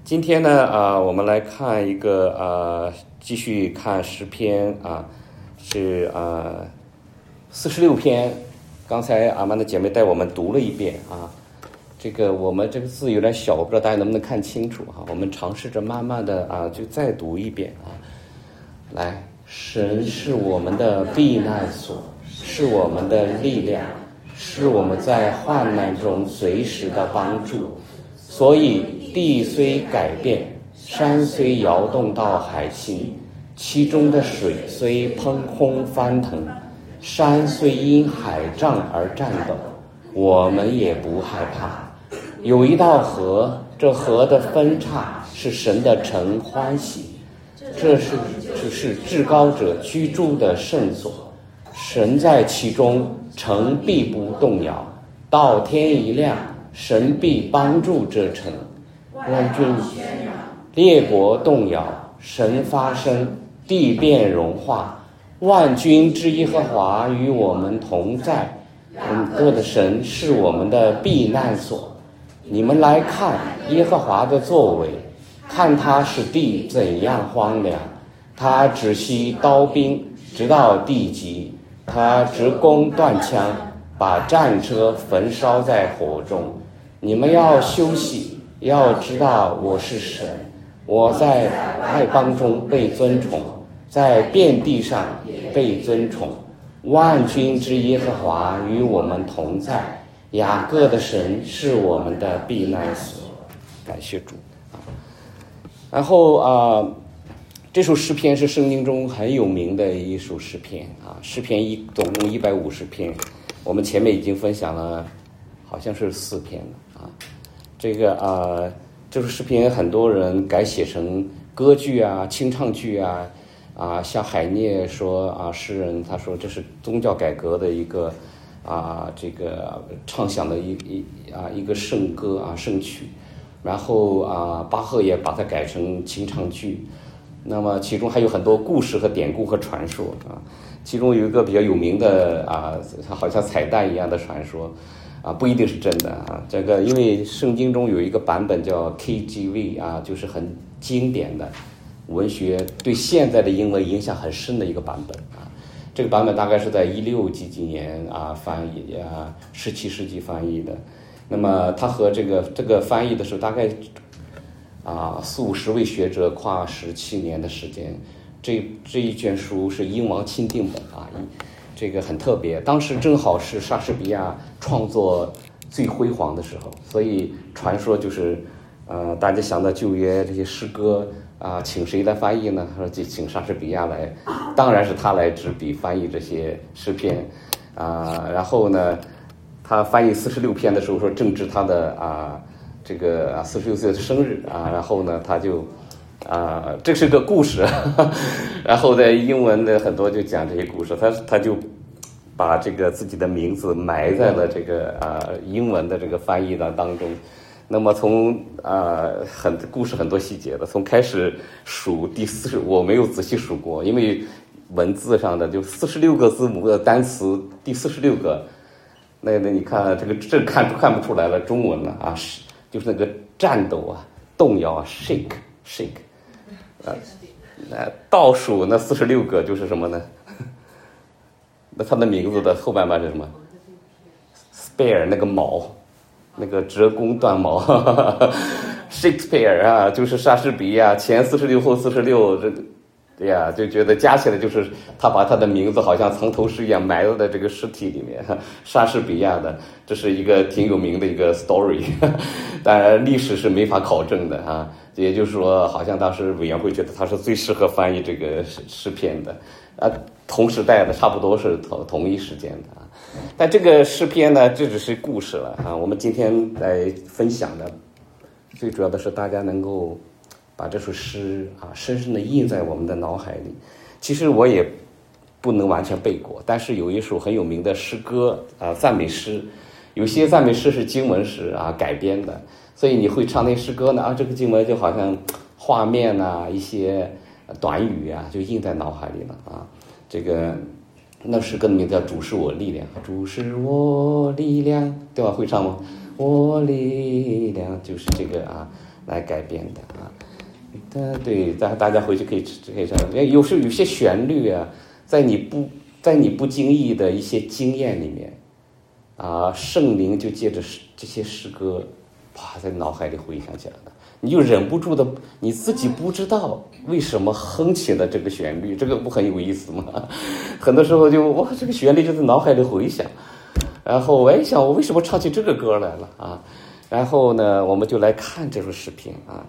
今天呢，我们来看一个继续看诗篇是46篇。刚才阿曼的姐妹带我们读了一遍这个我们这个字有点小，我不知道大家能不能看清楚我们尝试着慢慢的就再读一遍来，神是我们的避难所，是我们的力量，是我们在患难中随时的帮助。所以地虽改变，山虽摇动到海心，其中的水虽砰轰翻腾，山虽因海涨而颤抖，我们也不害怕。有一道河，这河的分叉是神的城欢喜，这是至高者居住的圣所，神在其中，城必不动摇。到天一亮，神必帮助这城。万军列国动摇，神发声，地变融化。万军之耶和华与我们同在，我的神是我们的避难所。你们来看耶和华的作为，看他使地怎样荒凉。他止息刀兵，直到地极，他直攻断枪，把战车焚烧在火中。你们要休息，要知道我是神，我在外邦中被尊崇，在遍地上被尊崇。万军之耶和华与我们同在，雅各的神是我们的避难所。感谢主然后这首诗篇是圣经中很有名的一首诗篇诗篇总共150篇，我们前面已经分享了好像是4篇了这首诗篇很多人改写成歌剧清唱剧像海涅说诗人他说这是宗教改革的一个这个畅想的一个圣歌圣曲，然后巴赫也把它改成清唱剧。那么其中还有很多故事和典故和传说其中有一个比较有名的好像彩蛋一样的传说不一定是真的这个因为圣经中有一个版本叫 KJV 就是很经典的文学，对现在的英文影响很深的一个版本这个版本大概是在16几年翻译17世纪翻译的。那么他和这个翻译的时候大概40-50位学者跨17年的时间，这一卷书是英王钦定本这个很特别。当时正好是莎士比亚创作最辉煌的时候，所以传说就是大家想到旧约这些诗歌请谁来翻译呢？说就请莎士比亚来，当然是他来执笔翻译这些诗篇然后呢他翻译46篇的时候说正值他的这个46岁的生日然后呢他就这是个故事然后在英文的很多就讲这些故事，他就把这个自己的名字埋在了这个英文的这个翻译的当中。那么从故事很多细节的，从开始数第40，我没有仔细数过，因为文字上的就46个字母的单词，第46个那你看这看不出来了，中文了就是那个颤抖动摇shake 倒数那46个就是什么呢？那他的名字的后半是什么 ？spare 那个矛，那个折弓断矛Shakespeare 就是莎士比亚前46后46就觉得加起来就是他把他的名字好像藏头诗一样埋在这个尸体里面莎士比亚的，这是一个挺有名的一个 story 当然历史是没法考证的也就是说好像当时委员会觉得他是最适合翻译这个诗篇的同时代的差不多是同一时间的但这个诗篇呢这只是故事了我们今天来分享的最主要的是大家能够把这首诗深深的印在我们的脑海里。其实我也不能完全背过，但是有一首很有名的诗歌赞美诗，有些赞美诗是经文诗改编的，所以你会唱那诗歌呢这个经文就好像画面一些短语就印在脑海里了这个那诗歌的名字叫主是我力量，主是我力量，对吧？会唱吗？我力量就是这个来改编的啊。对，大家回去可以这样。有时候有些旋律啊，在你不经意的一些经验里面啊，圣灵就借着这些诗歌，啪，在脑海里回想起来了，你就忍不住的，你自己不知道为什么哼起了这个旋律，这个不很有意思吗？很多时候就哇，这个旋律就在脑海里回响，然后我一想，我为什么唱起这个歌来了啊？然后呢，我们就来看这首诗篇啊。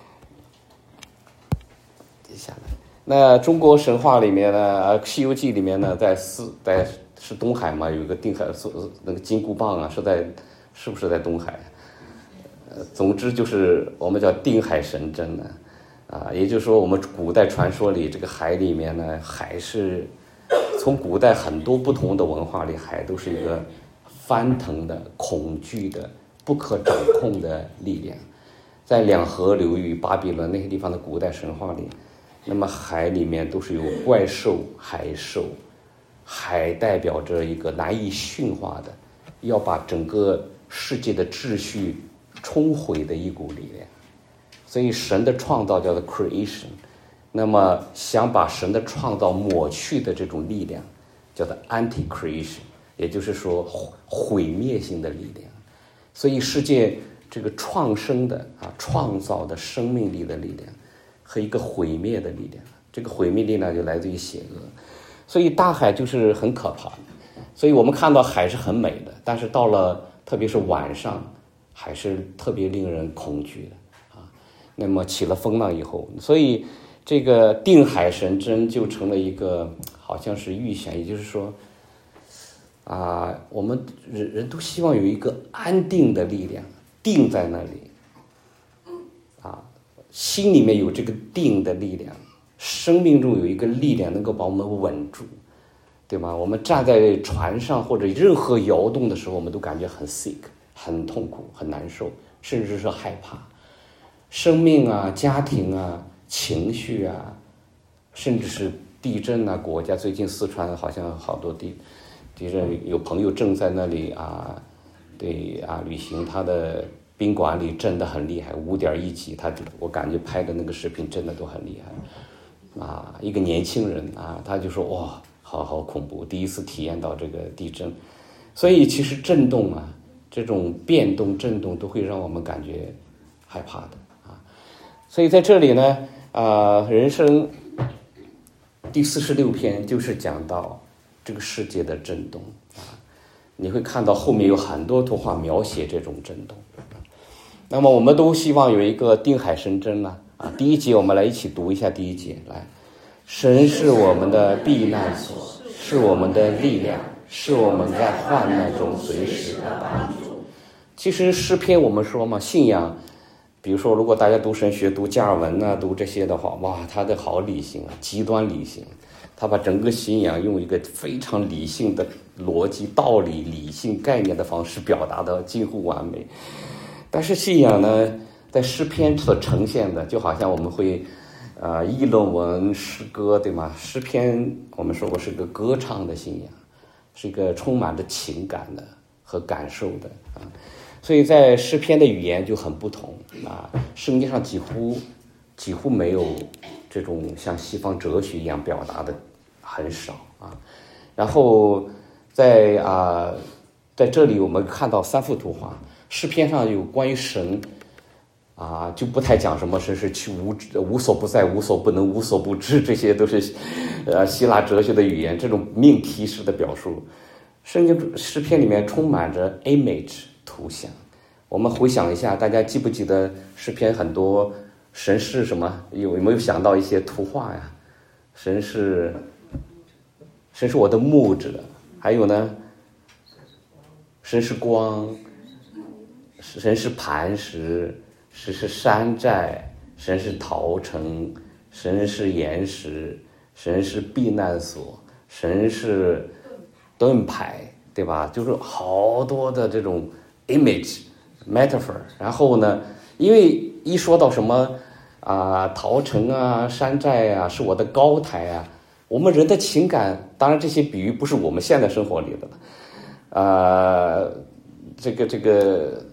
接下来，那中国神话里面呢，《西游记》里面呢，是东海嘛，有一个定海，那个金箍棒啊，是不是在东海？总之就是我们叫定海神针呢，也就是说我们古代传说里这个海里面呢，海是从古代很多不同的文化里，海都是一个翻腾的、恐惧的、不可掌控的力量。在两河流域、巴比伦那些地方的古代神话里，那么海里面都是有怪兽、海兽，海代表着一个难以驯化的，要把整个世界的秩序冲毁的一股力量。所以神的创造叫做 creation， 那么想把神的创造抹去的这种力量叫做 anti-creation， 也就是说毁灭性的力量。所以世界这个创生的创造的生命力的力量和一个毁灭的力量，这个毁灭力量就来自于邪恶。所以大海就是很可怕的，所以我们看到海是很美的，但是到了特别是晚上还是特别令人恐惧的啊。那么起了风浪以后，所以这个定海神针就成了一个好像是预选，也就是说我们人都希望有一个安定的力量定在那里心里面有这个定的力量，生命中有一个力量能够把我们稳住，对吗？我们站在船上或者任何摇动的时候，我们都感觉很 sick， 很痛苦，很难受，甚至是害怕。生命家庭情绪甚至是地震国家，最近四川好像好多地震，有朋友正在那里旅行，他的宾馆里震得很厉害，5.1级，我感觉拍的那个视频真的都很厉害一个年轻人他就说哇，好恐怖，第一次体验到这个地震。所以其实震动这种变动震动都会让我们感觉害怕的所以在这里呢人生第46篇就是讲到这个世界的震动你会看到后面有很多图画描写这种震动。那么我们都希望有一个定海神针第一节我们来一起读一下第一节来。神是我们的避难所，是我们的力量，是我们在患难中随时的帮助。其实诗篇我们说嘛，信仰比如说如果大家读神学读加尔文读这些的话，哇，他的好理性极端理性，他把整个信仰用一个非常理性的逻辑道理理性概念的方式表达的近乎完美。但是信仰呢，在诗篇所呈现的就好像我们会议论文诗歌，对吗？诗篇我们说过是个歌唱的信仰，是一个充满着情感的和感受的所以在诗篇的语言就很不同圣经上几乎没有这种像西方哲学一样表达的很少然后在这里我们看到3幅图画，诗篇上有关于神就不太讲什么神是无所不在、无所不能、无所不知，这些都是希腊哲学的语言，这种命题式的表述。圣经诗篇里面充满着 image 图像。我们回想一下，大家记不记得诗篇很多神是什么？有没有想到一些图画呀？神是我的牧者，还有呢，神是光，神是磐石，神是山寨，神是陶城，神是岩石，神是避难所，神是盾牌，对吧？就是好多的这种 image metaphor。然后呢，因为一说到什么陶城山寨是我的高台我们人的情感，当然这些比喻不是我们现在生活里的这个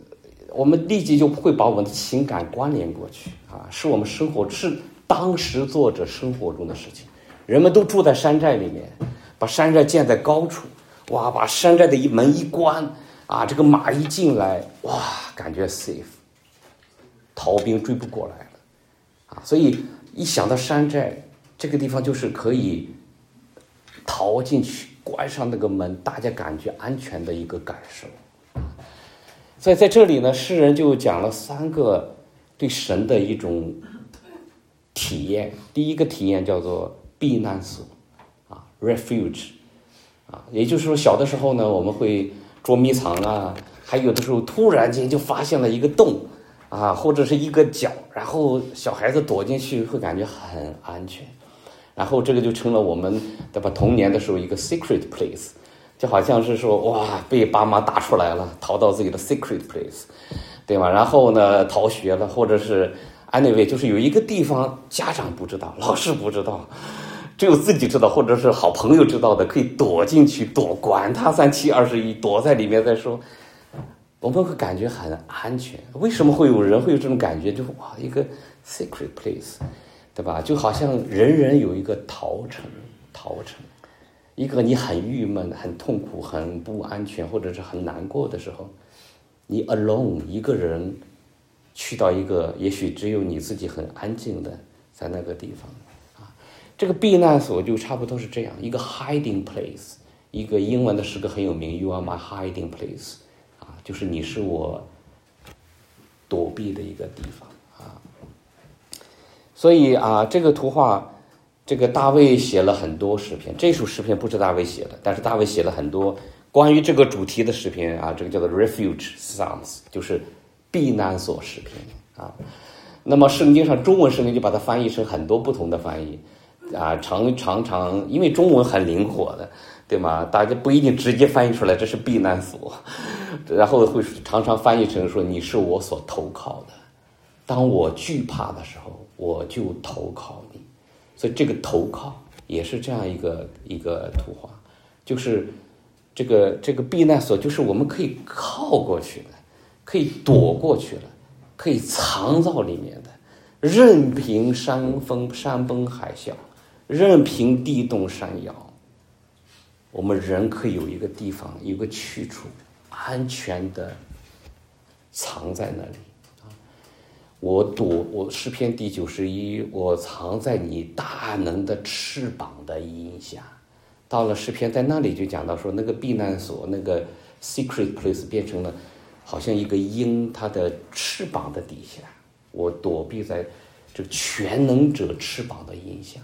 我们立即就会把我们的情感关联过去啊，是我们生活是当时作者生活中的事情。人们都住在山寨里面，把山寨建在高处，哇，把山寨的门一关啊，这个马一进来，哇，感觉 safe， 逃兵追不过来了啊，所以一想到山寨这个地方，就是可以逃进去，关上那个门，大家感觉安全的一个感受。所以在这里呢，诗人就讲了3个对神的一种体验。第一个体验叫做避难所啊 ，refuge 啊，也就是说，小的时候呢，我们会捉迷藏啊，还有的时候突然间就发现了一个洞啊，或者是一个角，然后小孩子躲进去会感觉很安全，然后这个就成了我们对吧童年的时候一个 secret place， 就好像是说哇被爸妈打出来了，逃到自己的 secret place， 对吧？然后呢逃学了，或者是 anyway 就是有一个地方家长不知道，老师不知道，只有自己知道，或者是好朋友知道的，可以躲进去，管他3七21，躲在里面再说。我们会感觉很安全。为什么会有人会有这种感觉？就是哇，一个 secret place， 对吧？就好像人人有一个逃城，一个你很郁闷、很痛苦、很不安全，或者是很难过的时候，你 alone 一个人去到一个也许只有你自己很安静的在那个地方啊，这个避难所就差不多是这样一个 hiding place。一个英文的诗歌很有名 ，You are my hiding place。就是你是我躲避的一个地方啊，所以啊，这个图画，这个大卫写了很多诗篇，这首诗篇不是大卫写的，但是大卫写了很多关于这个主题的诗篇啊，这个叫做 refuge psalms， 就是避难所诗篇啊。那么圣经上中文圣经就把它翻译成很多不同的翻译啊，常常因为中文很灵活的。对吗？大家不一定直接翻译出来这是避难所，然后会常常翻译成说你是我所投靠的，当我惧怕的时候我就投靠你。所以这个投靠也是这样一个图画，就是这个避难所就是我们可以靠过去的，可以躲过去了，可以藏到里面的，任凭山崩海啸，任凭地动山摇，我们人可以有一个地方，有个去处，安全的藏在那里啊！我诗篇第91，我藏在你大能的翅膀的荫下。到了诗篇，在那里就讲到说，那个避难所，那个 secret place 变成了好像一个鹰，它的翅膀的底下，我躲避在这个全能者翅膀的荫下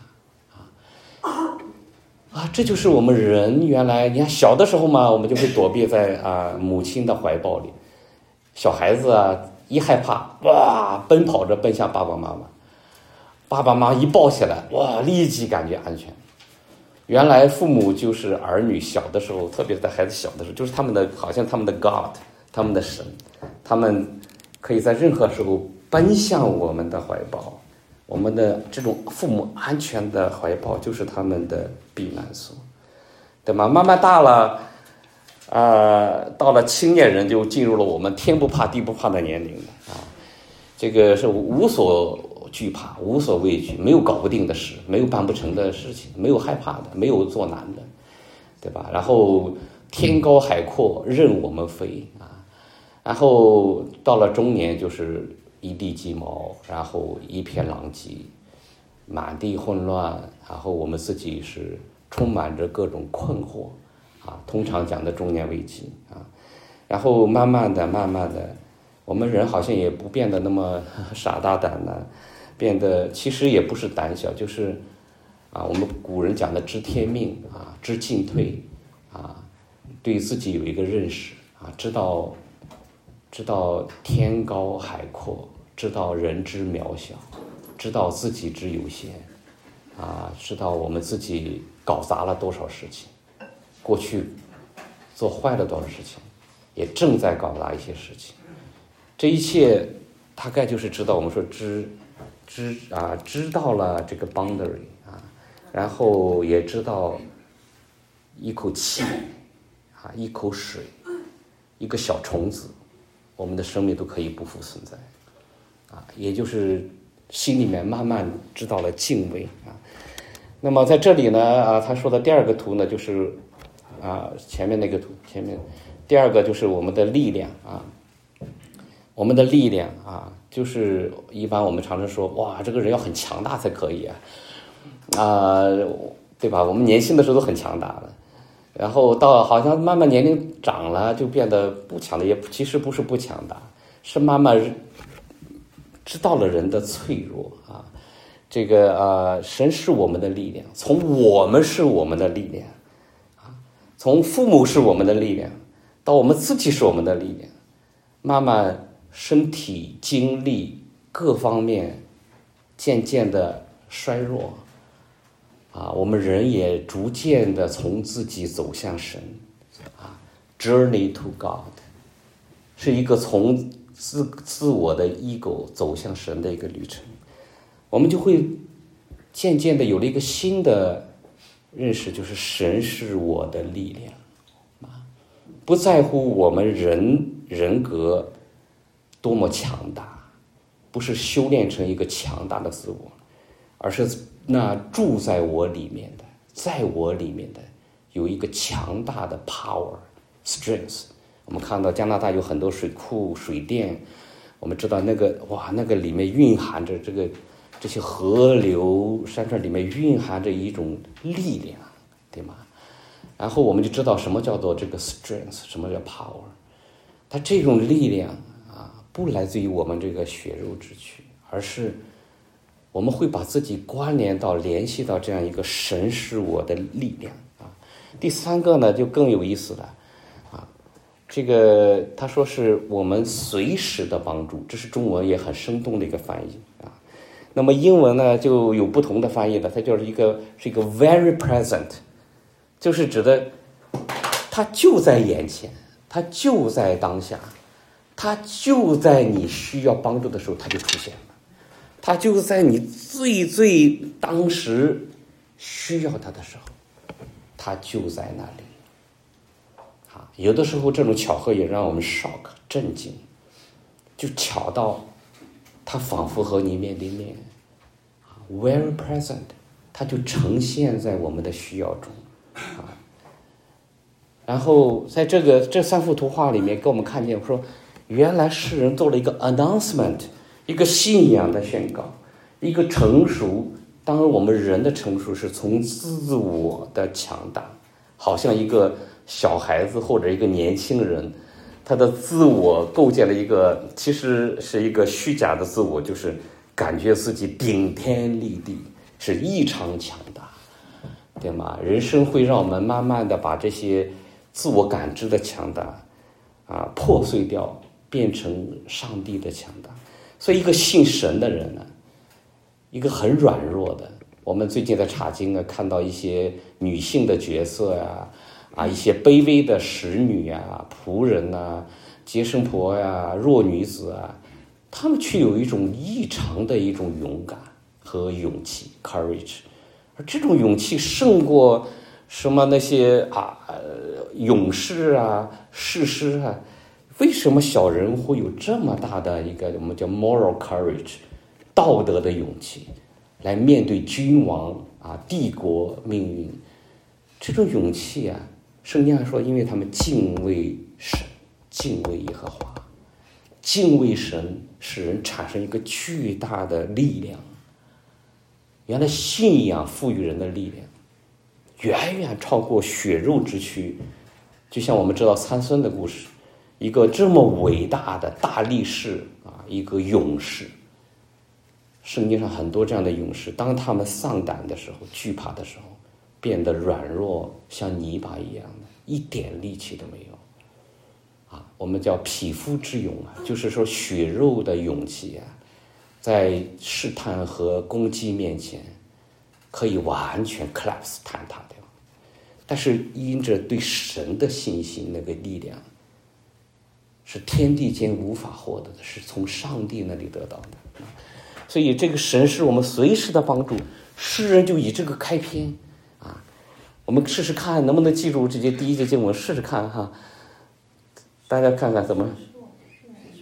啊，这就是我们人原来，你看小的时候嘛，我们就会躲避在母亲的怀抱里。小孩子啊，一害怕，哇，奔跑着奔向爸爸妈妈，爸爸妈妈一抱起来，哇，立即感觉安全。原来父母就是儿女小的时候，特别是在孩子小的时候，就是他们的好像他们的 God， 他们的神，他们可以在任何时候奔向我们的怀抱。我们的这种父母安全的怀抱就是他们的避难所，对吗？慢慢大了，到了青年人就进入了我们天不怕地不怕的年龄啊，这个是无所惧怕、无所畏惧，没有搞不定的事，没有办不成的事情，没有害怕的，没有做难的，对吧？然后天高海阔任我们飞啊，然后到了中年就是一地鸡毛，然后一片狼藉，满地混乱，然后我们自己是充满着各种困惑啊，通常讲的中年危机啊，然后慢慢的，我们人好像也不变得那么傻大胆了，变得其实也不是胆小，就是我们古人讲的知天命啊，知进退啊，对自己有一个认识啊，知道天高海阔，知道人之渺小，知道自己之有限啊，知道我们自己搞砸了多少事情，过去做坏了多少事情，也正在搞砸一些事情。这一切大概就是知道，我们说知道了这个 boundary 啊，然后也知道一口气啊，一口水，一个小虫子我们的生命都可以不复存在也就是心里面慢慢知道了敬畏那么在这里呢他说的第二个图呢就是前面那个图前面第二个就是我们的力量我们的力量就是一般我们常常说哇这个人要很强大才可以对吧？我们年轻的时候都很强大的，然后到好像慢慢年龄长了就变得不强大，也其实不是不强大，是慢慢知道了人的脆弱这个神是我们的力量，从我们是我们的力量从父母是我们的力量到我们自己是我们的力量，慢慢身体精力各方面渐渐的衰弱我们人也逐渐的从自己走向神Journey to God 是一个从自我的 ego 走向神的一个旅程，我们就会渐渐的有了一个新的认识，就是神是我的力量不在乎我们人格多么强大，不是修炼成一个强大的自我，而是那住在我里面的在我里面的有一个强大的 power strength。 我们看到加拿大有很多水库水电，我们知道那个里面蕴含着这些河流山川里面蕴含着一种力量，对吗？然后我们就知道什么叫做这个 strength， 什么叫 power。 它这种力量不来自于我们这个血肉之躯，而是我们会把自己联系到这样一个神是我的力量第三个呢就更有意思了这个他说是我们随时的帮助，这是中文也很生动的一个翻译那么英文呢就有不同的翻译了，它就是一个 very present， 就是指的它就在眼前，它就在当下，它就在你需要帮助的时候它就出现了，它就在你最当时需要它的时候它就在那里有的时候这种巧合也让我们 shock 震惊，就巧到它仿佛和你面对面very present， 它就呈现在我们的需要中然后在这三幅图画里面给我们看见说，原来世人做了一个 announcement， 一个信仰的宣告，一个成熟。当然我们人的成熟是从自我的强大，好像一个小孩子或者一个年轻人，他的自我构建了一个其实是一个虚假的自我，就是感觉自己顶天立地，是异常强大，对吗？人生会让我们慢慢的把这些自我感知的强大破碎掉，变成上帝的强大。所以一个信神的人呢，一个很软弱的，我们最近在查经看到一些女性的角色一些卑微的使女仆人接生婆弱女子她们却有一种异常的一种勇敢和勇气 courage， 而这种勇气胜过什么那些勇士士师为什么小人会有这么大的一个我们叫 moral courage 道德的勇气来面对君王帝国命运？这种勇气圣经上说，因为他们敬畏神，敬畏耶和华，敬畏神使人产生一个巨大的力量。原来信仰赋予人的力量远远超过血肉之躯，就像我们知道参孙的故事，一个这么伟大的大力士一个勇士。圣经上很多这样的勇士，当他们丧胆的时候，惧怕的时候，变得软弱，像泥巴一样的，一点力气都没有我们叫匹夫之勇就是说血肉的勇气在试探和攻击面前可以完全 collapse 坍塌掉，但是因着对神的信心，那个力量是天地间无法获得的，是从上帝那里得到的。所以这个神是我们随时的帮助，诗人就以这个开篇我们试试看能不能记住这些第一节经文，试试看大家看看怎么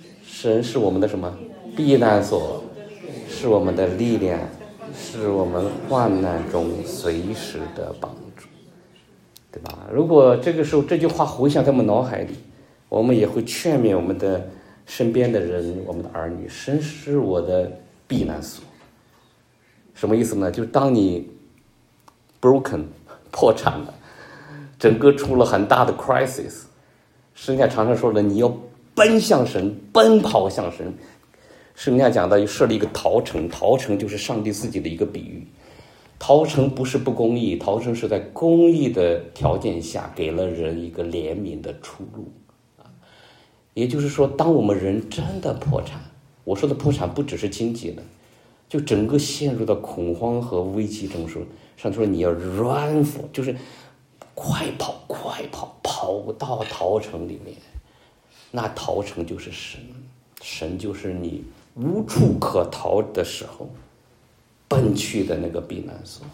神是我们的什么？避难所，是我们的力量，是我们患难中随时的帮助，对吧？如果这个时候这句话回响在我们脑海里，我们也会劝勉我们的身边的人，我们的儿女，神是我的避难所。什么意思呢？就是当你 broken 破产了，整个出了很大的 crisis， 圣经常常说了，你要奔向神，奔跑向神。圣经讲到设立一个逃城，逃城就是上帝自己的一个比喻。逃城不是不公义，逃城是在公义的条件下给了人一个怜悯的出路。也就是说，当我们人真的破产，我说的破产不只是经济的，就整个陷入到恐慌和危机中时，上帝说你要 run for， 就是快跑快跑，跑到逃城里面。那逃城就是神，神就是你无处可逃的时候奔去的那个避难所，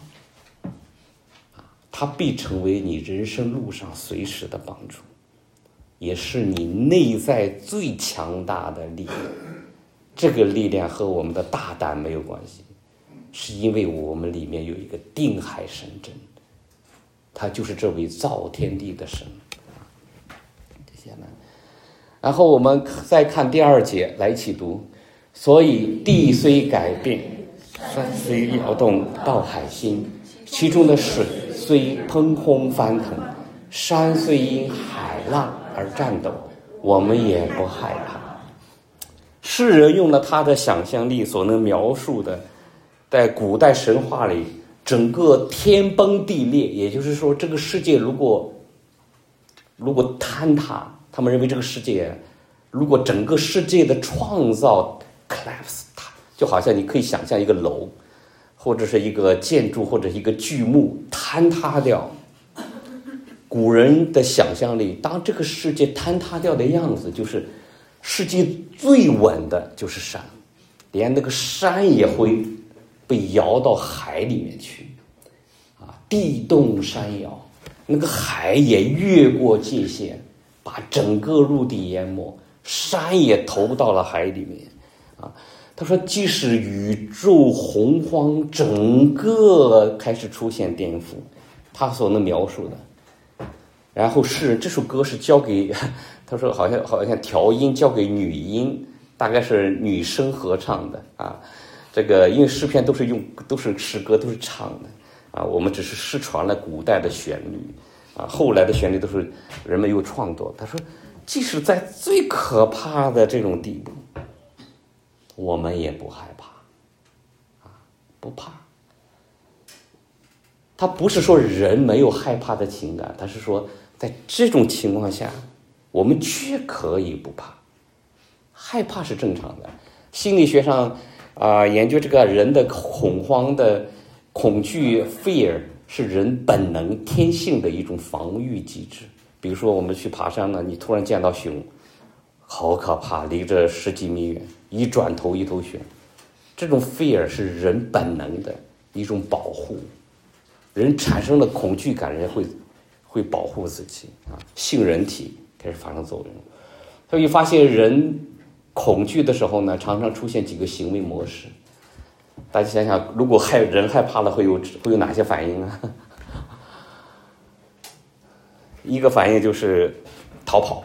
它必成为你人生路上随时的帮助，也是你内在最强大的力量。这个力量和我们的大胆没有关系，是因为我们里面有一个定海神针，他就是这位造天地的神。这些呢，然后我们再看第2节，来一起读。所以地虽改变，山虽摇动到海心，其中的水虽喷轰翻腾，山虽因海浪而颤抖，我们也不害怕。诗人用了他的想象力所能描述的，在古代神话里整个天崩地裂，也就是说这个世界如果坍塌，他们认为这个世界如果整个世界的创造 collapse， 就好像你可以想象一个楼或者是一个建筑或者一个巨木坍塌掉，古人的想象力，当这个世界坍塌掉的样子，就是世界最稳的就是山，连那个山也会被摇到海里面去地动山摇，那个海也越过界限，把整个陆地淹没，山也投到了海里面他说即使宇宙洪荒整个开始出现颠覆，他所能描述的。然后诗人这首歌是交给他说好像调音交给女音，大概是女生合唱的这个因为诗篇都是诗歌都是唱的我们只是失传了古代的旋律后来的旋律都是人们又创作。他说即使在最可怕的这种地步，我们也不害怕不怕。他不是说人没有害怕的情感，他是说在这种情况下我们却可以不怕。害怕是正常的，心理学上研究这个人的恐慌的恐惧 fear 是人本能天性的一种防御机制。比如说我们去爬山呢，你突然见到熊，好可怕，离着10几米远，一转头一头熊，这种 fear 是人本能的一种保护，人产生了恐惧感，人会保护自己杏仁体开始发生作用。所以发现人恐惧的时候呢，常常出现几个行为模式。大家想想，如果人害怕了会有哪些反应啊？一个反应就是逃跑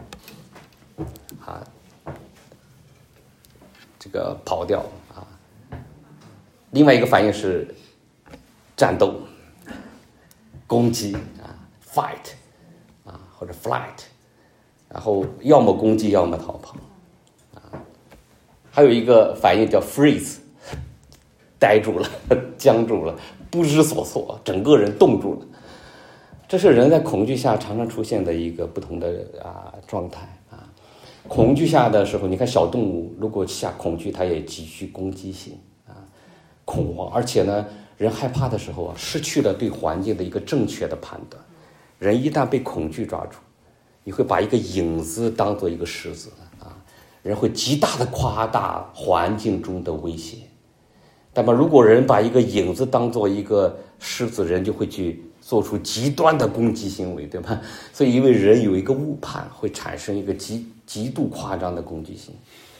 这个跑掉另外一个反应是战斗攻击fight或者 flight， 然后要么攻击要么逃跑还有一个反应叫 freeze， 呆住了僵住了不知所措，整个人冻住了。这是人在恐惧下常常出现的一个不同的状态恐惧下的时候，你看小动物如果下恐惧，它也极具攻击性恐慌，而且呢，人害怕的时候失去了对环境的一个正确的判断。人一旦被恐惧抓住，你会把一个影子当做一个狮子人会极大的夸大环境中的威胁。那么如果人把一个影子当做一个狮子，人就会去做出极端的攻击行为，对吧？所以因为人有一个误判，会产生一个极度夸张的攻击性。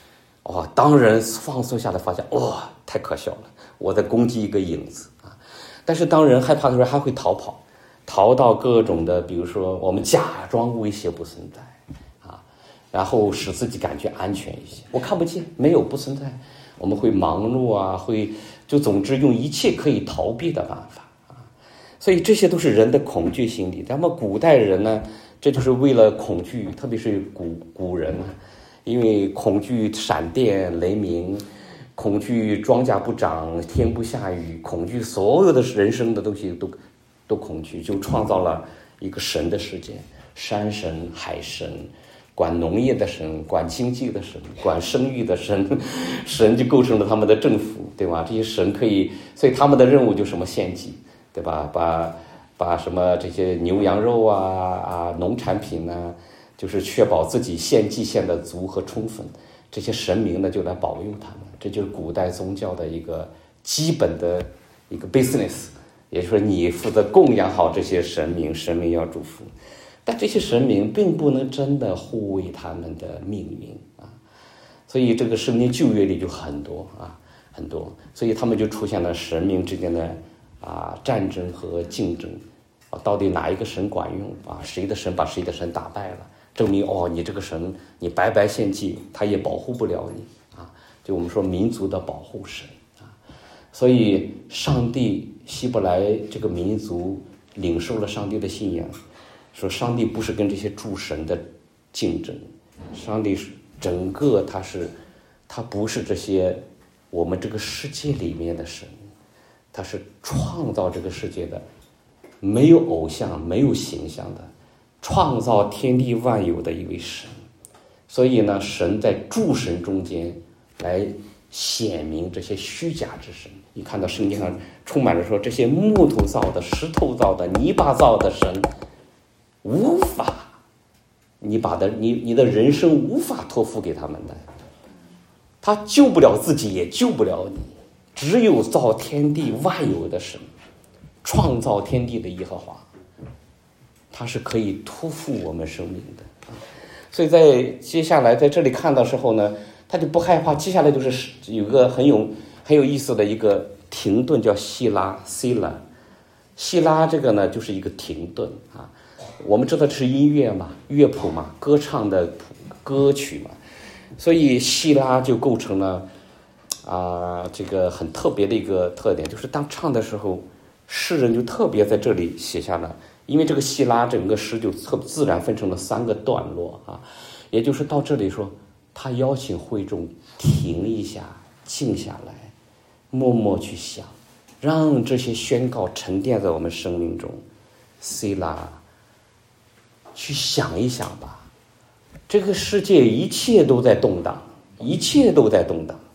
当人放松下来，发现太可笑了，我在攻击一个影子啊。但是当人害怕的时候，还会逃跑，逃到各种的，比如说我们假装威胁不存在啊，然后使自己感觉安全一些。我看不见，没有，不存在。我们会忙碌啊，总之用一切可以逃避的办法啊。所以这些都是人的恐惧心理。那么古代人呢，这就是为了恐惧，特别是古人，因为恐惧闪电雷鸣，恐惧庄稼不长，天不下雨，恐惧所有的人生的东西都恐惧，就创造了一个神的世界，山神、海神，管农业的神，管经济的神，管生育的神，神就构成了他们的政府，对吧？这些神可以，所以他们的任务就什么献祭，对吧？把什么这些牛羊肉农产品呢，就是确保自己献祭献的足和充分，这些神明呢就来保佑他们。这就是古代宗教的一个基本的一个 business， 也就是说你负责供养好这些神明，神明要祝福。但这些神明并不能真的护卫他们的命运啊，所以这个圣经旧约里就很多，所以他们就出现了神明之间的战争和竞争到底哪一个神管用谁的神把谁的神打败了，证明你这个神你白白献祭，他也保护不了你就我们说民族的保护神所以上帝希伯来这个民族领受了上帝的信仰，说上帝不是跟这些诸神的竞争，上帝是整个他不是这些我们这个世界里面的神，他是创造这个世界的，没有偶像没有形象的，创造天地万有的一位神。所以呢，神在诸神中间来显明这些虚假之神。你看到圣经上充满了说这些木头造的、石头造的、泥巴造的神无法，你的人生无法托付给他们的，他救不了自己也救不了你，只有造天地万有的神，创造天地的耶和华，他是可以托付我们生命的。所以在接下来在这里看到时候呢，他就不害怕。接下来就是有个很有意思的一个停顿，叫希拉。希拉这个呢就是一个停顿我们知道这是音乐嘛，乐谱嘛，歌唱的歌曲嘛，所以希拉就构成了这个很特别的一个特点，就是当唱的时候，诗人就特别在这里写下了，因为这个希拉整个诗就特自然分成了3个段落也就是到这里说，他邀请会众停一下，静下来，默默去想，让这些宣告沉淀在我们生命中。希拉，去想一想吧，这个世界一切都在动荡，一切都在动荡，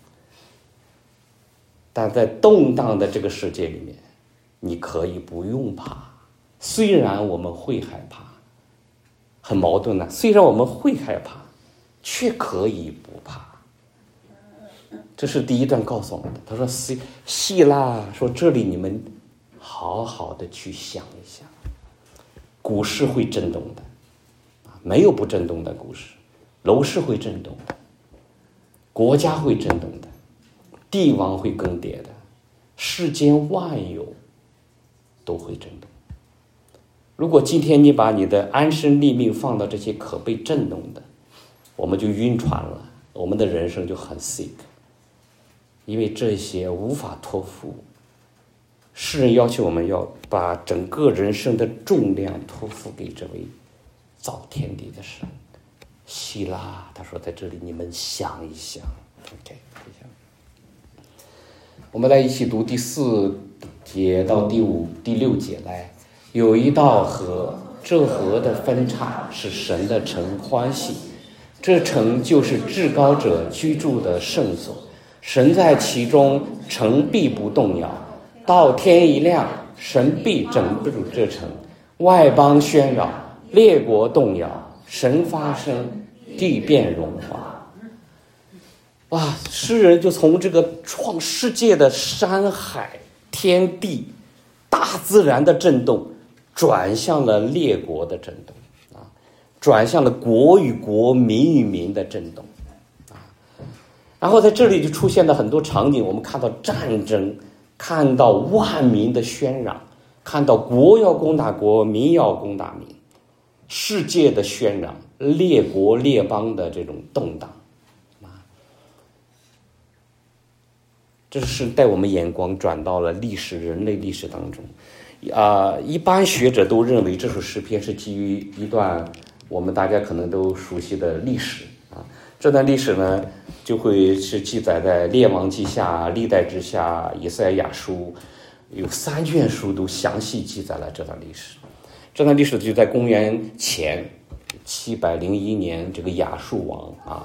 但在动荡的这个世界里面，你可以不用怕。虽然我们会害怕，很矛盾的，虽然我们会害怕，却可以不怕。这是第一段告诉我们的。他说希拉说，这里你们好好的去想一想，股市会震动的没有不震动的股市，楼市会震动的，国家会震动的，帝王会更迭的，世间万有都会震动。如果今天你把你的安身立命放到这些可被震动的，我们就晕船了，我们的人生就很 sick， 因为这些无法托付。诗人要求我们要把整个人生的重量托付给这位造天地的神。希拉他说，在这里你们想一想。 OK， 我们来一起读第4节到第6节来。有一道河，这河的分叉是神的城欢喜，这城就是至高者居住的圣所，神在其中，城必不动摇。到天一亮，神必整治这城，外邦喧扰，列国动摇，神发声，地变融化。哇，诗人就从这个创世界的山海天地大自然的震动，转向了列国的震动转向了国与国民与民的震动然后在这里就出现了很多场景，我们看到战争，看到万民的喧嚷，看到国要攻打国，民要攻打民，世界的喧嚷，列国列邦的这种动荡。这是带我们眼光转到了人类历史当中。一般学者都认为这首诗篇是基于一段我们大家可能都熟悉的历史啊。这段历史呢，就会是记载在列王记下、历代志下、以赛亚书，有3卷书都详细记载了这段历史。这段历史就在公元前701年，这个亚述王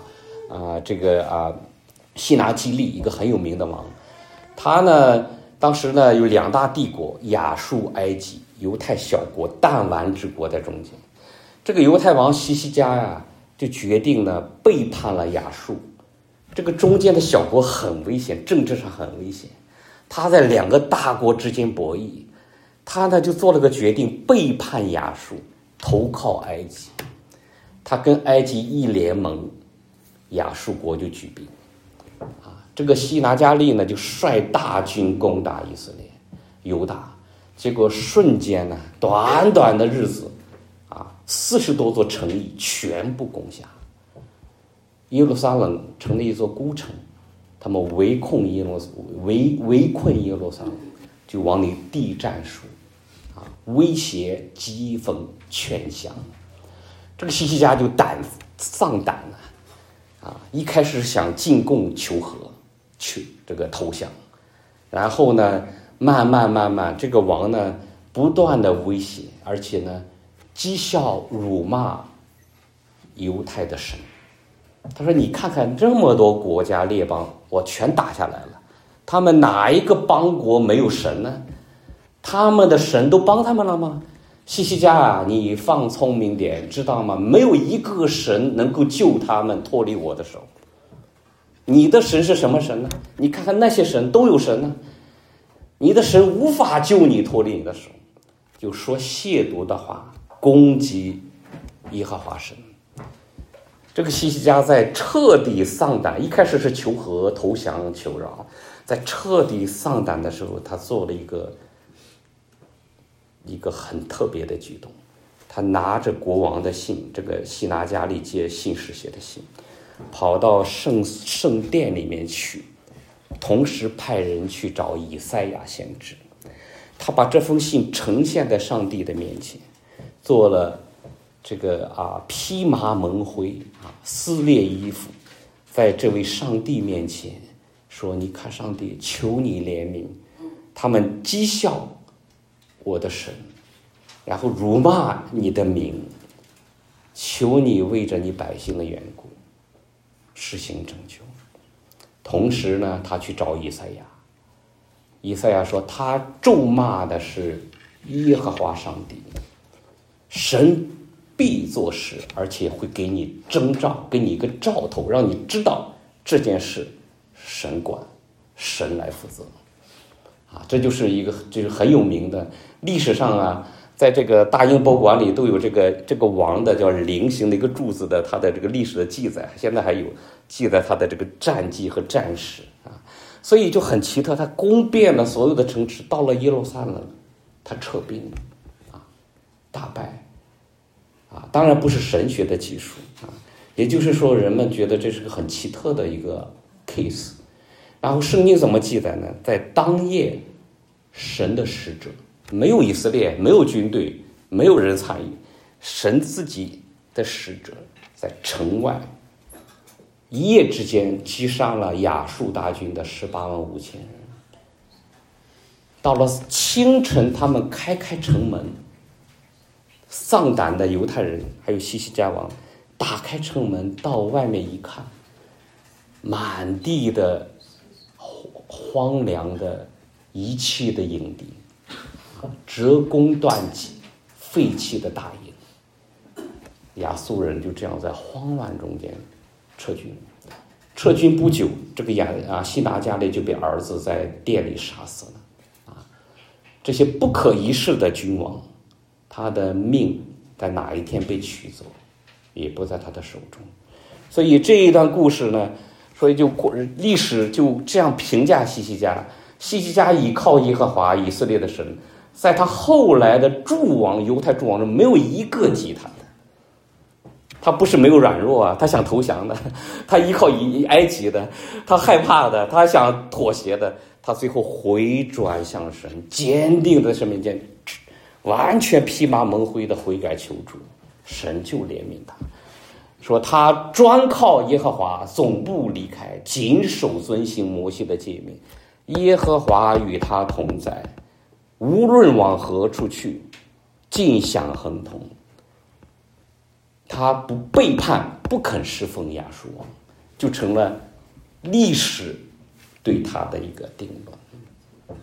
西拿基立，一个很有名的王，他呢当时呢有2大帝国，亚述、埃及，犹太小国弹丸之国在中间。这个犹太王西西家呀，就决定呢背叛了亚述。这个中间的小国很危险，政治上很危险，他在2个大国之间博弈，他呢就做了个决定，背叛亚述，投靠埃及。他跟埃及一联盟，亚述国就举兵。这个西拿加利呢就率大军攻打以色列犹大，结果瞬间呢短短的日子40多座城邑全部攻下，耶路撒冷成了一座孤城，他们围困耶路撒冷，就往里递战书威胁讥讽全乡。这个西西家就丧胆了一开始想进贡求和，这个投降，然后呢慢慢这个王呢不断的威胁，而且呢讥笑辱骂犹太的神。他说你看看这么多国家列邦我全打下来了，他们哪一个邦国没有神呢？他们的神都帮他们了吗？西西家你放聪明点，知道吗？没有一个神能够救他们脱离我的手。你的神是什么神呢？你看看那些神都有神呢，你的神无法救你脱离你的手，就说亵渎的话，攻击耶和华神。这个西西家在彻底丧胆，一开始是求和投降求饶，在彻底丧胆的时候，他做了一个很特别的举动，他拿着国王的信，这个西拿加利接信使写的信，跑到圣殿里面去，同时派人去找以赛亚先知。他把这封信呈现在上帝的面前，做了这个披麻蒙灰撕裂衣服，在这位上帝面前说，你看上帝，求你怜悯，他们讥笑我的神，然后辱骂你的名，求你为着你百姓的缘故实行拯救。同时呢，他去找以赛亚，以赛亚说他咒骂的是耶和华上帝，神必做事，而且会给你征兆，给你一个兆头，让你知道这件事神管，神来负责这就是就是很有名的历史上在这个大英博物馆里都有这个王的叫菱形的一个柱子的他的这个历史的记载，现在还有记载他的这个战绩和战史所以就很奇特，他攻遍了所有的城池，到了耶路撒冷他撤兵大败当然不是神学的技术也就是说人们觉得这是个很奇特的一个 case。 然后圣经怎么记载呢？在当夜神的使者，没有以色列，没有军队，没有人参与，神自己的使者在城外一夜之间击杀了亚述大军的185000人。到了清晨，他们开城门，丧胆的犹太人还有西西家王打开城门到外面一看，满地的荒凉的遗弃的营地，折弓断戟废弃的大营。亚述人就这样在慌乱中间撤军不久，这个西拿加利就被儿子在殿里杀死了这些不可一世的君王，他的命在哪一天被取走也不在他的手中。所以这一段故事呢， 所以历史就这样评价希西家。希西家倚靠耶和华以色列的神，在他后来的犹太诸王中没有一个击他的。他不是没有软弱啊，他想投降的，他依靠埃及的，他害怕的，他想妥协的，他最后回转向神，坚定的神面前完全披麻蒙灰的悔改求助，神就怜悯他，说他专靠耶和华，总不离开，谨守遵行摩西的诫命，耶和华与他同在，无论往何处去，尽享亨通。他不背叛，不肯侍奉亚述王，就成了历史对他的一个定论。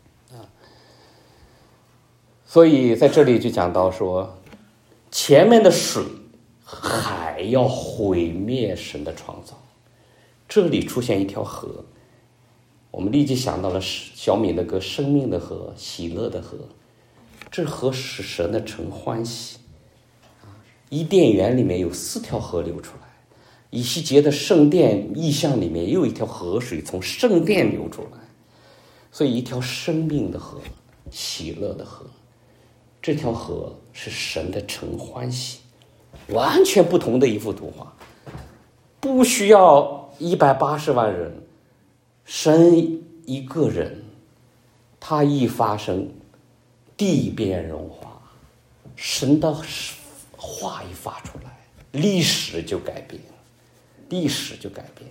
所以在这里就讲到说，前面的水海要毁灭神的创造，这里出现一条河，我们立即想到了小米的歌，生命的河，喜乐的河，这河使神的城欢喜。伊甸园里面有4条河流出来，以西结的圣殿意象里面也有一条河水从圣殿流出来，所以一条生命的河，喜乐的河，这条河是神的城欢喜，完全不同的一幅图画，不需要180万人，神一个人，他一发声，地变融化，神的话一发出来，历史就改变，历史就改变。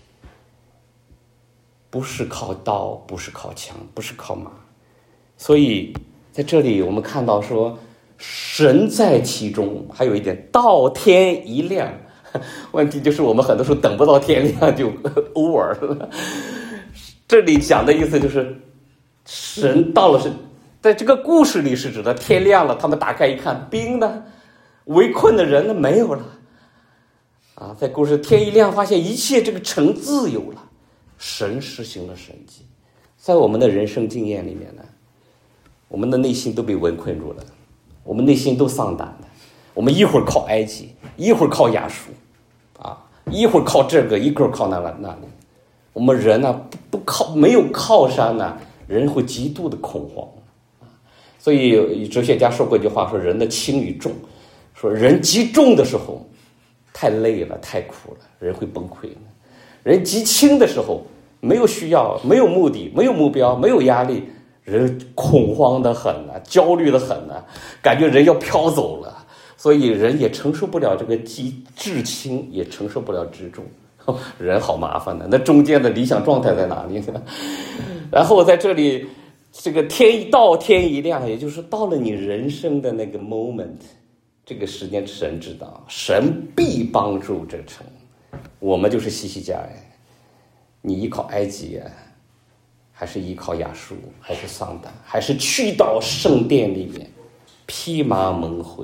不是靠刀，不是靠枪，不是靠马。所以在这里我们看到说，神在其中，还有一点到天一亮。问题就是我们很多时候等不到天亮就 over 了。这里讲的意思就是神到了，是在这个故事里是指的天亮了，他们打开一看，兵呢？围困的人呢？没有了。在故事天一亮，发现一切这个城自由了，神实行了神迹。在我们的人生经验里面呢，我们的内心都被围困住了，我们内心都丧胆的。我们一会儿靠埃及，一会儿靠亚述，一会儿靠这个，一会儿靠那里。我们人呢，没有靠山呢，人会极度的恐慌。所以哲学家说过一句话，说人的轻与重，说人极重的时候太累了，太苦了，人会崩溃。人极轻的时候，没有需要，没有目的，没有目标，没有压力，人恐慌的很了，焦虑的很了，感觉人要飘走了。所以人也承受不了这个至轻，也承受不了至重。人好麻烦的，那中间的理想状态在哪里呢？然后在这里，这个天一亮，也就是到了你人生的那个 moment， 这个时间神知道，神必帮助这城。我们就是希西家呀，你依靠埃及呀，还是依靠亚述，还是丧胆，还是去到圣殿里面披麻蒙灰，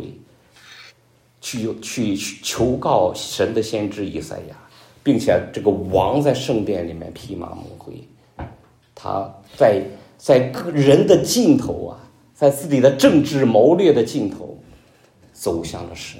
去求告神的先知以赛亚，并且这个王在圣殿里面披麻蒙灰，他在人的尽头在自己的政治谋略的尽头走向了神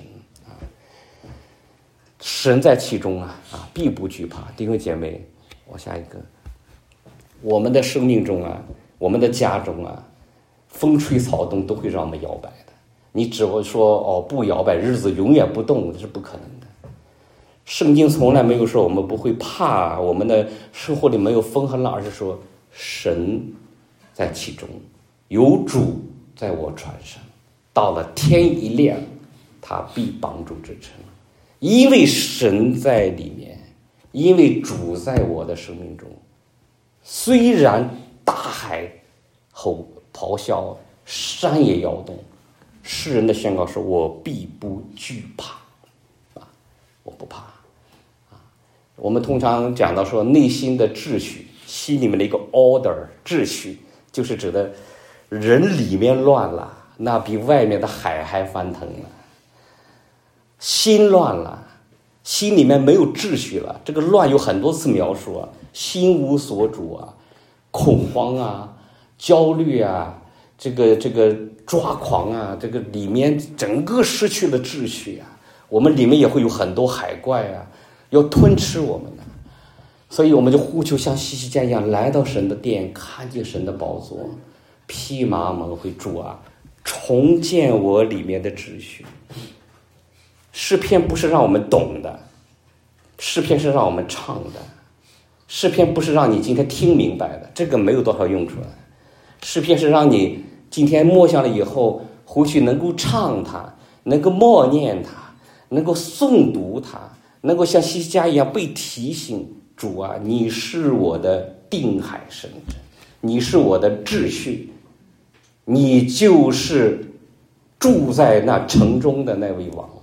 神在其中必不惧怕。弟兄姐妹，我下一个，我们的生命中我们的家中风吹草动都会让我们摇摆的。你只会说不摇摆，日子永远不动，这是不可能的。圣经从来没有说我们不会怕，我们的生活里没有风和浪，而是说神在其中，有主在我船上，到了天一亮，他必帮助这城。因为神在里面，因为主在我的生命中，虽然大海咆哮，山也摇动，诗人的宣告说，我必不惧怕我不怕我们通常讲到说内心的秩序，心里面的一个 order 秩序，就是指的人里面乱了，那比外面的海还翻腾了。心乱了，心里面没有秩序了。这个乱有很多次描述心无所主恐慌焦虑这个抓狂这个里面整个失去了秩序我们里面也会有很多海怪要吞吃我们所以我们就呼求像西西家一样来到神的殿，看见神的宝座，披麻蒙灰，主啊，重建我里面的秩序。诗篇不是让我们懂的，诗篇是让我们唱的，诗篇不是让你今天听明白的，这个没有多少用处。诗篇是让你今天默想了以后，回去能够唱它，能够默念它，能够诵读它，能够像西西家一样被提醒，主啊，你是我的定海神针，你是我的秩序，你就是住在那城中的那位王。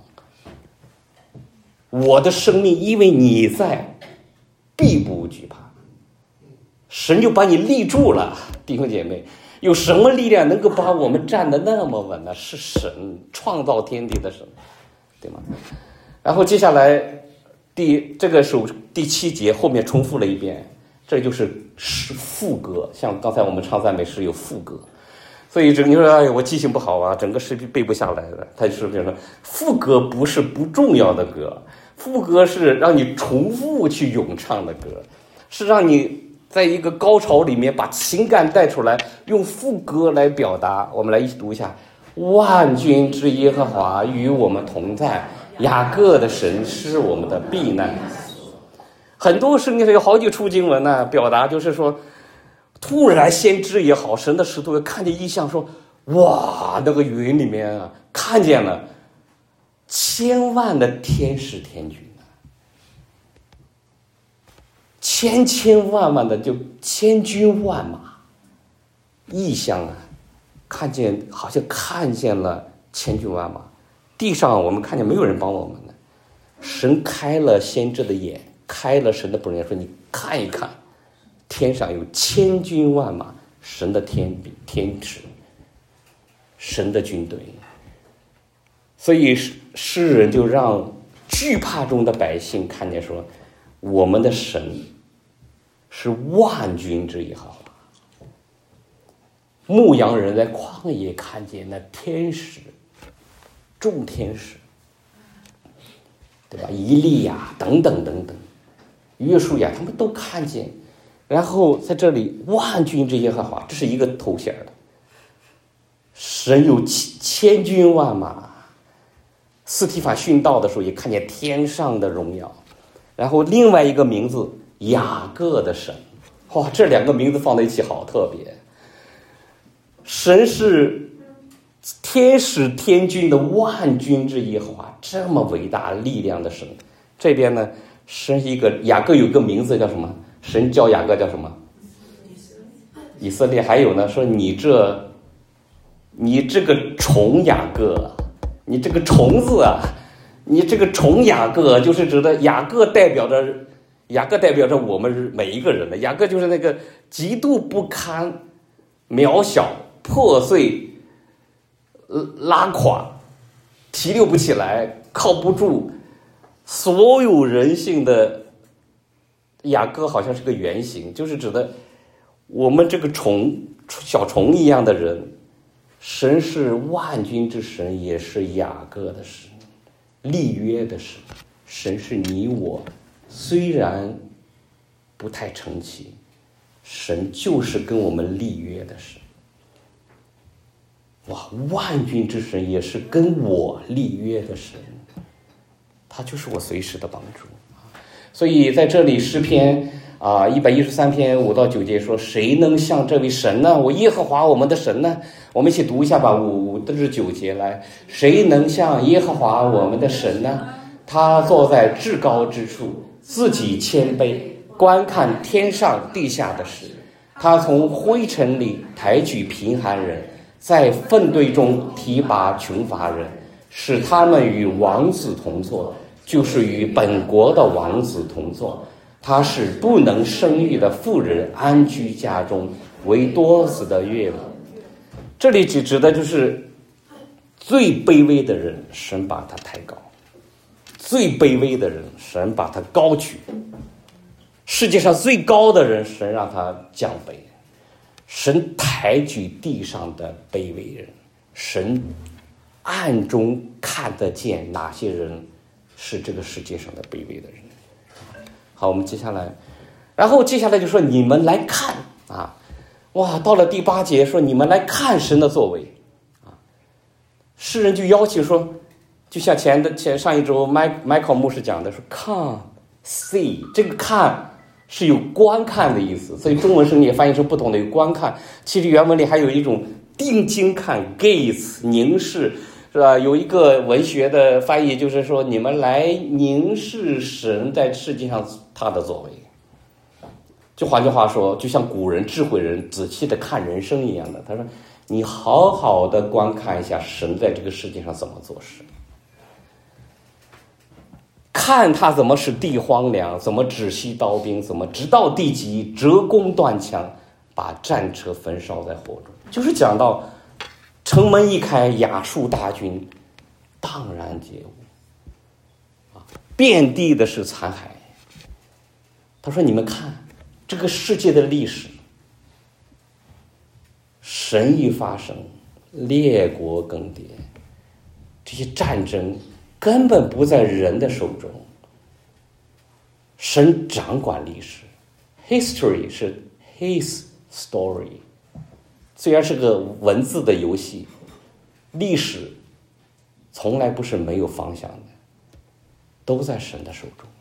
我的生命因为你在，必不惧怕。神就把你立住了，弟兄姐妹，有什么力量能够把我们站得那么稳呢？是神，创造天地的神，对吗？然后接下来这个首第7节后面重复了一遍，这就是副歌，像刚才我们唱赞美诗有副歌，所以你说哎，我记性不好啊，整个诗背不下来了。他就是比如说，副歌不是不重要的歌，副歌是让你重复去咏唱的歌，是让你在一个高潮里面把情感带出来，用副歌来表达。我们来一起读一下：万军之耶和华与我们同在，雅各的神是我们的避难。很多圣经上有好几处经文呢，表达就是说，突然先知也好，神的使徒看见异象，说哇，那个云里面啊，看见了千万的天使天军啊，千千万万的就千军万马，异象啊，好像看见了千军万马。地上我们看见没有人帮我们呢，神开了先知的眼，开了神的仆人，说你看一看，天上有千军万马，神的天使，神的军队。所以诗人就让惧怕中的百姓看见说，我们的神是万军之耶和华。牧羊人在旷野看见那天使，众天使，对吧？以利亚等等等等，约书亚他们都看见。然后在这里万军之耶和华，这是一个头衔的，神有千军万马。斯提法殉道的时候也看见天上的荣耀。然后另外一个名字雅各的神，哇，这两个名字放在一起好特别。神是天使天军的万军之耶和华，这么伟大力量的神。这边呢，神是一个雅各有个名字叫什么？神叫雅各叫什么？以色列。还有呢，说你这个虫雅各，你这个虫字啊，你这个虫雅各，就是指的雅各代表着我们每一个人的。雅各就是那个极度不堪、渺小、破碎、拉垮、提溜不起来、靠不住，所有人性的雅各好像是个原型，就是指的我们这个小虫一样的人。神是万军之神，也是雅各的神，立约的神。神是你我，虽然不太成器，神就是跟我们立约的神。哇，万军之神也是跟我立约的神，他就是我随时的帮助。所以在这里诗篇113篇5到9节说，谁能像这位神呢？我耶和华我们的神呢？我们一起读一下吧，5至9节来。谁能像耶和华我们的神呢？他坐在至高之处，自己谦卑，观看天上地下的事。他从灰尘里抬举贫寒人，在粪堆中提拔穷乏人，使他们与王子同坐，就是与本国的王子同坐。他使不能生育的妇人安居家中，为多子的岳母。这里只指的就是最卑微的人，神把他抬高；最卑微的人，神把他高举；世界上最高的人，神让他降卑。神抬举地上的卑微人，神暗中看得见哪些人是这个世界上的卑微的人。好，我们接下来然后接下来就说你们来看啊，哇，到了第8节说你们来看神的作为啊，诗人就邀请说，就像上一周麦考牧师讲的说 come see， 这个看是有观看的意思，所以中文圣经也翻译成不同的有观看，其实原文里还有一种定睛看 gaze 凝视，是吧？有一个文学的翻译就是说你们来凝视神在世界上他的作为，就换句话说，就像古人智慧人仔细的看人生一样的，他说你好好的观看一下神在这个世界上怎么做事，看他怎么使地荒凉，怎么止息刀兵，怎么直到地极，折弓断枪，把战车焚烧在火中，就是讲到城门一开，亚述大军荡然皆无啊，遍地的是残骸。他说你们看这个世界的历史，神一发生，列国更迭，这些战争根本不在人的手中，神掌管历史。 History 是 His story， 虽然是个文字的游戏，历史从来不是没有方向的，都在神的手中。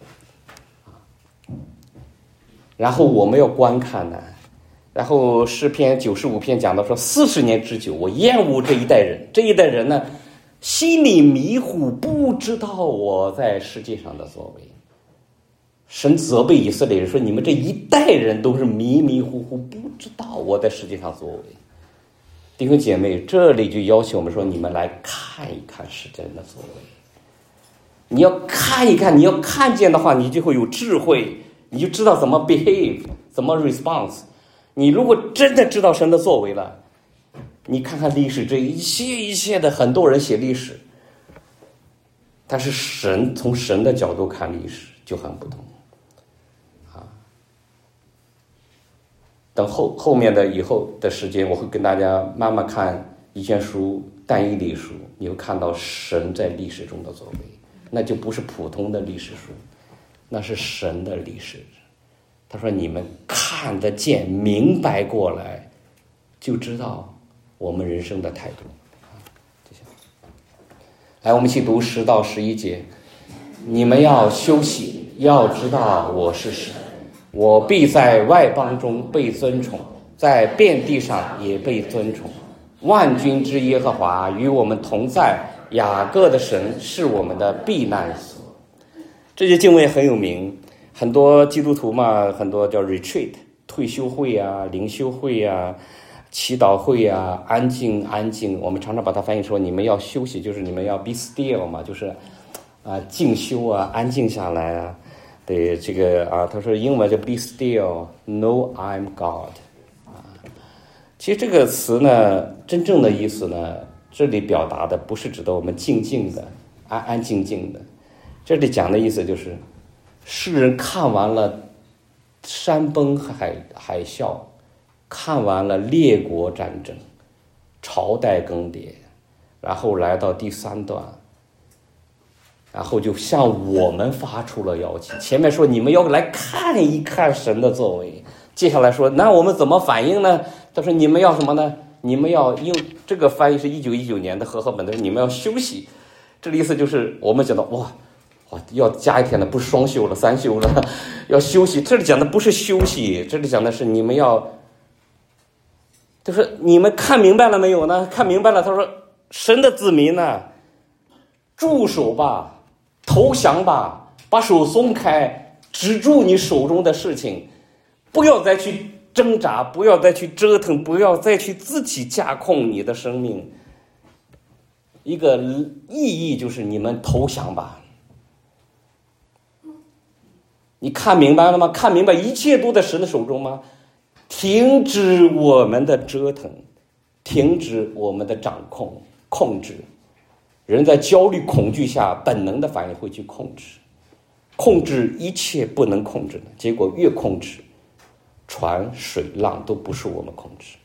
然后我们要观看呢，然后诗篇95篇讲到说40年之久，我厌恶这一代人，这一代人呢心里迷糊，不知道我在世界上的作为。神责备以色列人说，你们这一代人都是迷迷糊糊，不知道我在世界上作为。弟兄姐妹，这里就要求我们说，你们来看一看世界的作为。你要看一看，你要看见的话，你就会有智慧，你就知道怎么 behave， 怎么 response。 你如果真的知道神的作为了，你看看历史，这一切的很多人写历史，但是从神的角度看历史就很不同啊。等后面的以后的时间，我会跟大家慢慢看以前书但以理书，你会看到神在历史中的作为，那就不是普通的历史书，那是神的历史。他说你们看得见，明白过来，就知道我们人生的态度。来，我们一起读10到11节。你们要休息，要知道我是神，我必在外邦中被尊崇，在遍地上也被尊崇。万军之耶和华与我们同在，雅各的神是我们的避难所。这些经文也很有名，很多基督徒嘛，很多叫 retreat 退休会啊、灵修会啊、祈祷会啊，安静安静，我们常常把它翻译说你们要休息，就是你们要 be still 嘛，就是静修啊，安静下来啊。对，这个他说英文叫 be still know I'm God 其实这个词呢，真正的意思呢，这里表达的不是指的我们静静的安安静静的，这里讲的意思就是世人看完了山崩海啸，看完了列国战争，朝代更迭，然后来到第3段，然后就向我们发出了邀请。前面说你们要来看一看神的作为，接下来说那我们怎么反应呢？他说你们要什么呢？你们要用这个翻译是1919年的和合本的，你们要休息。这个意思就是我们讲到哇，要加一天了，不是双休了3休了，要休息。这里讲的不是休息，这里讲的是你们要，就是你们看明白了没有呢？看明白了，他说神的子民呢，住手吧，投降吧，把手松开，止住你手中的事情，不要再去挣扎，不要再去折腾，不要再去自己架控你的生命。一个意义就是你们投降吧。你看明白了吗？看明白一切都在神的手中吗？停止我们的折腾，停止我们的掌控控制。人在焦虑恐惧下本能的反应会去控制一切不能控制的，结果越控制，船水浪都不是我们控制。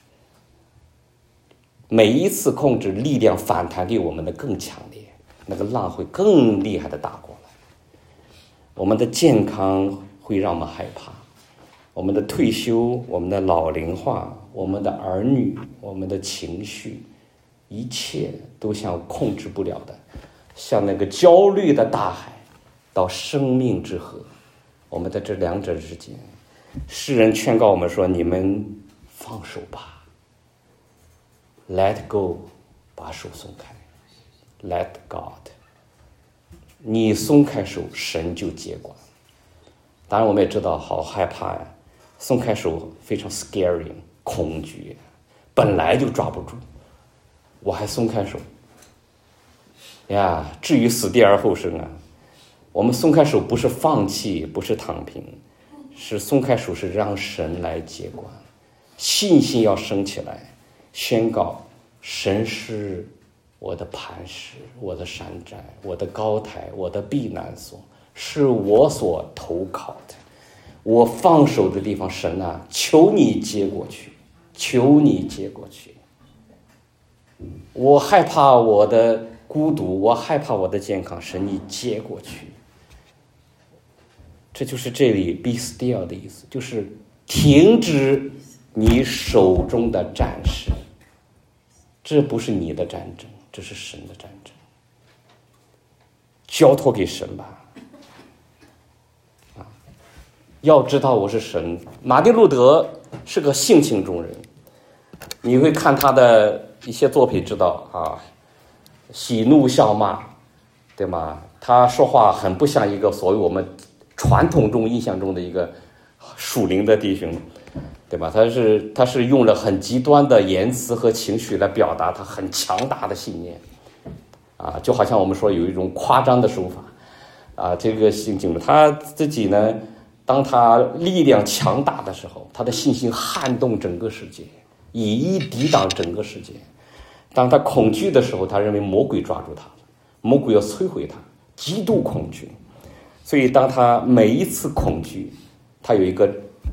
每一次控制，力量反弹给我们的更强烈，那个浪会更厉害的打过来。我们的健康会让我们害怕， 我们的退休，我们的老龄化，我们的儿女，我们的情绪，一切都像控制不了的，像那个焦虑的大海到生命之河，我们在这两者之间。诗人劝告我们说，你们放手吧， Let go， 把手松开， Let God， 你松开手，神就接管。当然我们也知道好害怕呀，松开手非常 scary， 恐惧，本来就抓不住，我还松开手呀，至于死地而后生啊。我们松开手不是放弃，不是躺平，是松开手，是让神来接管，信心要升起来，宣告神是我的磐石，我的山寨，我的高台，我的避难所，是我所投靠的。我放手的地方，神啊，求你接过去，求你接过去。我害怕我的孤独，我害怕我的健康，神你接过去。这就是这里 be still 的意思，就是停止你手中的战事。这不是你的战争，这是神的战争，交托给神吧。要知道我是神。马丁路德是个性情中人，你会看他的一些作品知道啊，喜怒笑骂，对吗？他说话很不像一个所谓我们传统中印象中的一个属灵的弟兄，对吧？他是用了很极端的言辞和情绪来表达他很强大的信念啊，就好像我们说有一种夸张的手法啊，这个性情他自己呢，当他力量强大的时候，他的信心撼动整个世界，以一抵挡整个世界。当他恐惧的时候，他认为魔鬼抓住他了，魔鬼要摧毁他，极度恐惧。所以当他每一次恐惧，他有一个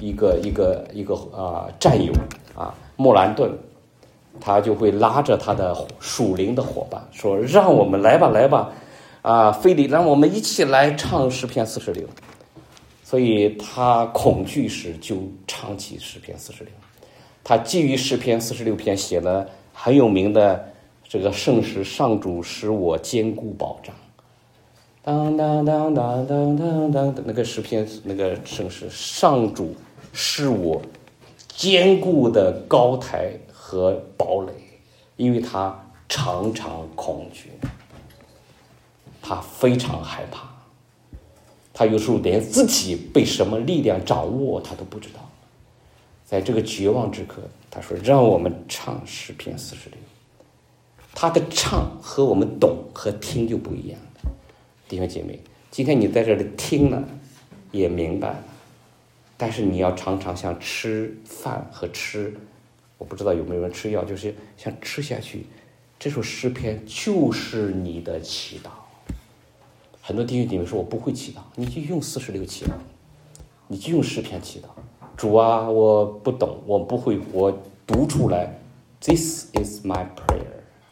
战友啊，莫兰顿，他就会拉着他的属灵的伙伴说，让我们来吧啊，非得让我们一起来唱诗篇46。所以他恐惧时就唱起诗篇46，他基于诗篇46篇写了很有名的这个圣诗，上主使我坚固保障，当当当当当当当，那个诗篇那个圣诗，上主是我坚固的高台和堡垒，因为他常常恐惧，他非常害怕，他有时候连自己被什么力量掌握他都不知道。在这个绝望之刻，他说让我们唱诗篇46。他的唱和我们懂和听就不一样。弟兄姐妹，今天你在这里听了也明白了，但是你要常常像吃饭和吃，我不知道有没有人吃药，就是像吃下去。这首诗篇就是你的祈祷。很多弟兄姐妹说我不会祈祷，你就用46祈祷，你就用诗篇祈祷。主啊，我不懂，我不会，我读出来 This is my prayer，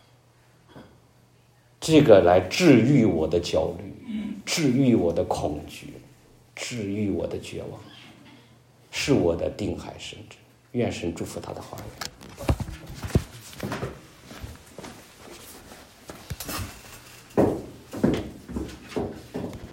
这个来治愈我的焦虑，治愈我的恐惧，治愈我的绝望，是我的定海神针。愿神祝福他的话语。